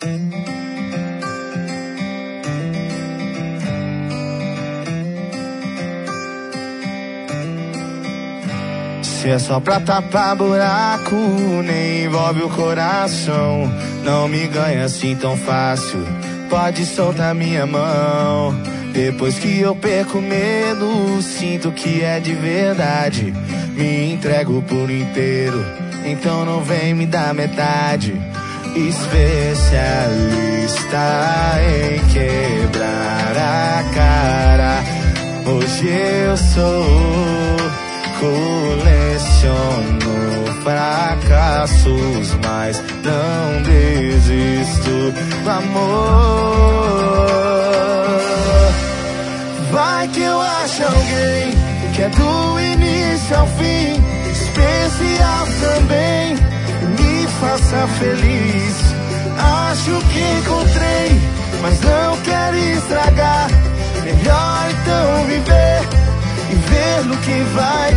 Se é só pra tapar buraco, nem envolve o coração. Não me ganha assim tão fácil, pode soltar minha mão. Depois que eu perco medo, sinto que é de verdade. Me entrego por inteiro, então não vem me dar metade. Especialista em quebrar a cara. Hoje eu sou, coleciono fracassos, mas não desisto do amor. Vai que eu acho alguém que é do início ao fim, especial também, me faça feliz. Acho que encontrei, mas não quero estragar. Melhor então viver e ver no que vai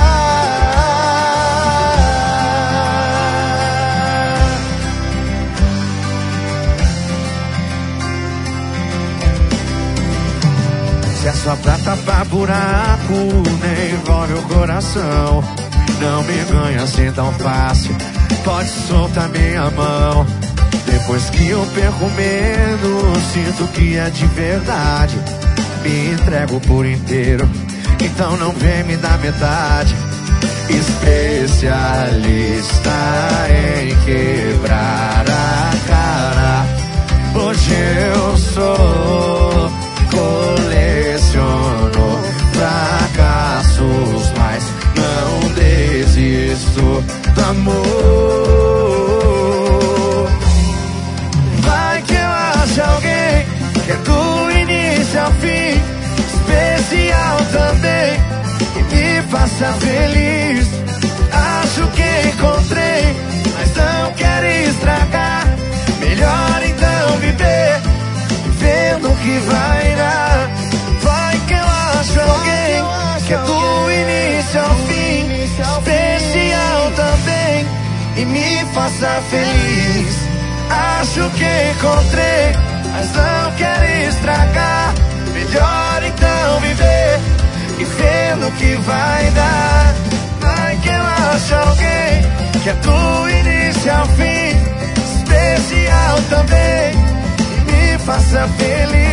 dar. Se é só pra tapar buraco, nem envolve o coração. Não me ganha assim tão fácil, pode soltar minha mão. Depois que eu perco medo, sinto que é de verdade. Me entrego por inteiro, então não vem me dar metade. Especialista em quebrar a cara. Hoje eu sou, coleciono fracassos, mas não desisto do amor. Vai que eu acho alguém que é do início ao fim, especial também, e me faça feliz. Acho que encontrei, mas não quero estragar. Melhor então viver, vendo o que vai dar. Vai que eu acho alguém que é do início ao fim, especial também, e me faça feliz. Acho que encontrei, mas não quero estragar. Melhor então viver e vendo o que vai dar. Vai que eu acho alguém que é do início ao fim, especial também, e me faça feliz.